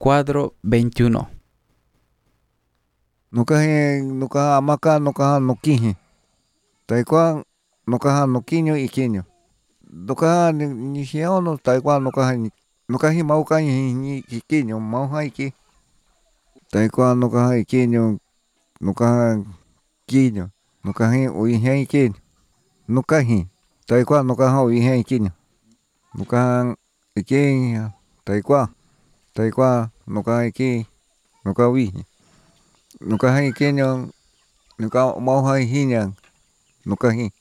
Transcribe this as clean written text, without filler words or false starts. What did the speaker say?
cuadro 21. Nuka amaka nuka nokiji. Taikwan nuka nokiño ikiño. Nuka nixiono taikwan nuka mauka ni ikiño mauja iki. Taikwan nuka ikiño nuka kiño nuka uijen iki. Nuka ji taikwan nuka uijen ikiño. Nuka iki taikwan nuka iki nuka uiji. Nuka ikiño nuka mauja ijiña nuka ji.